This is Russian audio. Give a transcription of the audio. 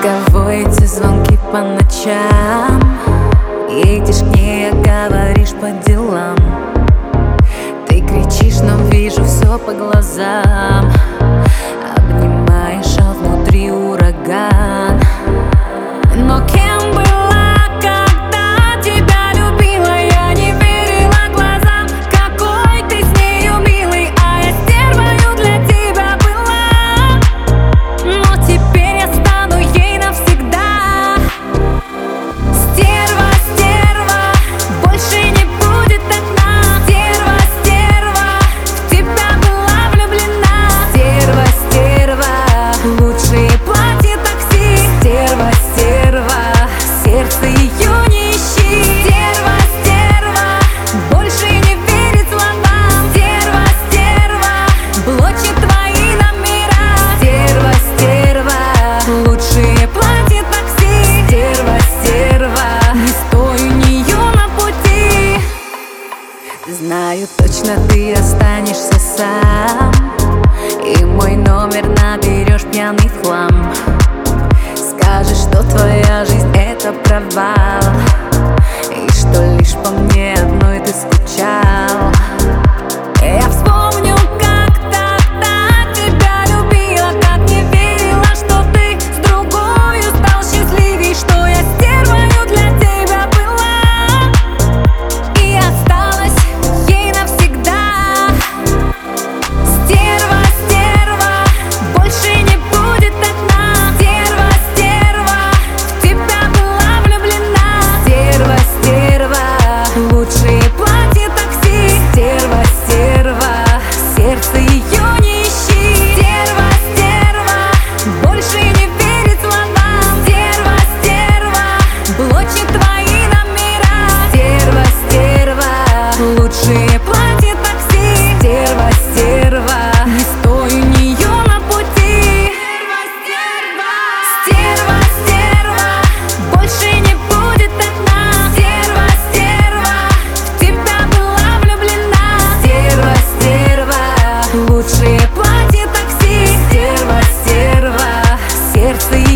кого эти звонки по ночам? Едешь к ней, говоришь по делам. Ты кричишь, но вижу все по глазам. Обнимаешь, а внутри ураган. Но кем была, когда тебя любила? Я не верила глазам, какой ты с нею милый. А я стервою для тебя была, но теперь я стану ей навсегда. Стерва, стерва, больше не будет одна. Стерва, стерва, в тебя была влюблена. Стерва, стерва, лучшие платья такси. Стерва, стерва, сердце ее не ищи. Стерва, стерва, больше не верит словам. Стерва, стерва, блочит твои номера. Стерва, стерва, лучшие платья такси. Стерва, стерва, не стой у нее на пути. Знаю точно, ты останешься сам, и мой номер наберешь пьяный в хлам. Скажешь, что твоя жизнь это провал, и что лишь по мне одной ты скучал. Я вспомню, как тогда тебя любила, как не верила, что ты с другою стал счастливей, что я стервою для тебя была и осталась ей навсегда. Стерва, стерва, больше не будет одна. Стерва, стерва, в тебя была влюблена. Стерва, стерва, лучшие платья такси. Стерва, стерва, сердце ее не ищи. Стерва, стерва, больше не верит словам. Стерва, стерва, блочит твои номера. Стерва, стерва, лучшие платья такси. Стерва, стерва, не стой у нее на пути. Стерва, стерва, больше не будет одна. Стерва, стерва, в тебя была влюблена. Стерва, стерва, лучшие платья такси. Стерва, стерва, сердце